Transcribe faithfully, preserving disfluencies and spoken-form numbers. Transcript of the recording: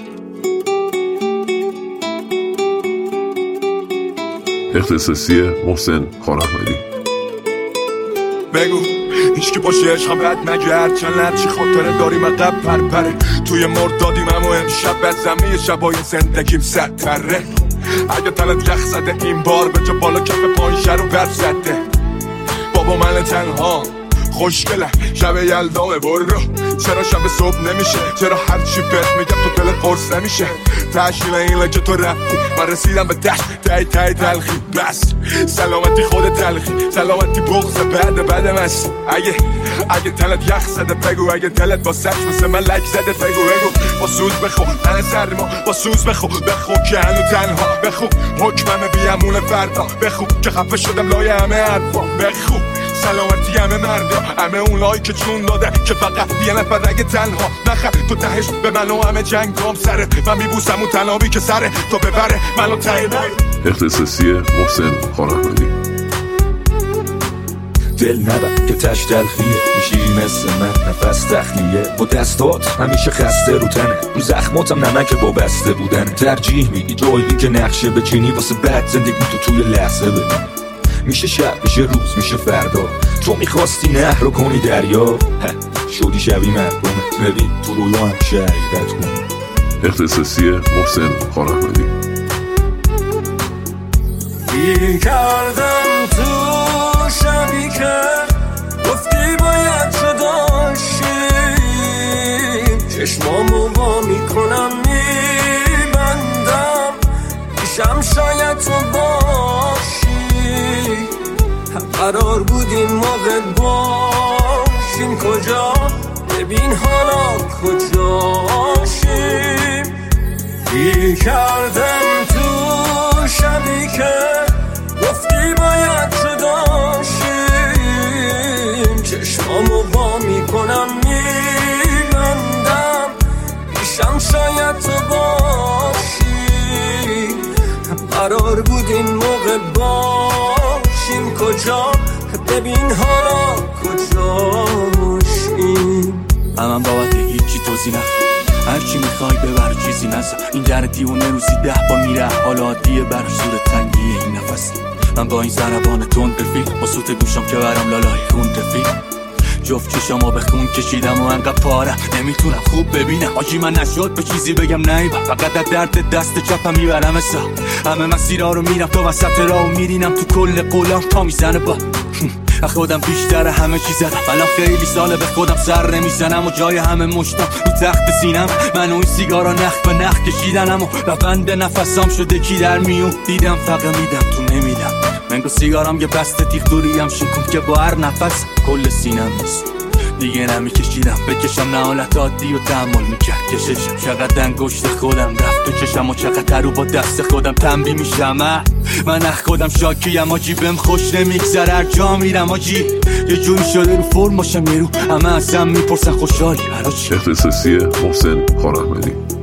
اختصاصی محسن خان‌احمدی. بگو هیچکی باشه عشقم بد نگرد چند چی خاطره داریم عقب پرپره توی مرد دادیم اما امشب بد زمین شبای زندگیم صد تره اگه تنت یخ زده این بار به جا بالا کف پایین شر و برف زده بابا من تنها خوشگله شب یلدامه برو چرا شب صبح نمیشه چرا هرچی بهت میگم تو دل قرص نمیشه تشکیل این لگه تو رفتی من رسیدم به دشت تای تای تلخی بس سلامتی خود تلخی سلامتی بغض بعد بعد مست اگه اگه تلت یخ زده بگو اگه تلت با سچ مثل من لک زده بگو بگو با سوز بخو من سرما با سوز بخو بخو که هنو تنها بخو حکمم بیامون فردا بخو که خفه شدم لای همه حرفا بخو سلامتی همه مردا همه اونایی که چون داده که فقط یه نفر اگه تنها نخر تو تهش به من و همه جنگام سره من میبوسم اون تنابی که سره تو ببره منو تایید. اختصاصی محسن خان‌احمدی. دل نبر که تش تلخیه میشی مثل من نفس تخلیه با دستات همیشه خسته رو تنه رو زخماتم نمک با بسته بودن ترجیح میدی جایی که نقشه بچینی واسه بد زندگی تو توی لحظه ببین میشه شب میشه روز میشه فردا تو میخواستی نهر رو کنی دریا شدی شبی محرومت ببین تو رویا هم شهیدت کن. اختصاصی محسن خان‌احمدی. بی کردم تو شبی که گفتی باید جداشیم چشمامو با میکنم میبندم پیشم شاید تو باشی قرار بود این موقع باشیم کجا ببین حالا کجاشیم بی کردم تو شبی که گفتی باید جداشیم چشمامو با میکنم میبندم پیشم شاید تو باشی قرار بود این موقع باشیم کجا ببین حالا کجاشیم من بابت هیچی توضیح نخواه هرچی میخوای ببر چیزی نزا این در دیونه روزی ده با میره حالا عادیه بر زور تنگی این نفسی من با این ضربان تند رفیق با صوت گوشم که برام لالای خون رفیق جفت چشمو به خون کشیدم و انقدر پاره نمیتونم خوب ببینم آجی من نشد به چیزی بگم نیبا فقط از درد دست چپم میبرم حساب همه مسیرها رو میرم تو وسط راه میرینم تو کل قولام تا میزنه با خودم بیشتر همه چی زدم الان خیلی ساله به خودم سر نمیزنم و جای همه مشتم رو تخت سینم من و این سیگارا نخ به نخ کشیدنم و روند نفسام شده کی در میون دیدم فقط میدم تو نمیدم منگو سیگارم یه بسته تیغ دوریم شکم که با هر نفس کل سینم نیست دیگه نمیکشیدم بکشم نه حالت عادی و تحمل میکرد کششم چقدر انگشت خودم رفت تو چشم و چقدر رو با دست خودم تنبیه میشم من اخ خودم شاکیم آجی بهم خوش نمیگذره هر جا میرم آجی یه جوری شده رو فرم باشم یه رو همه ازم میپرسن خوشحالی برا چی. اختصاصی محسن خان‌احمدی.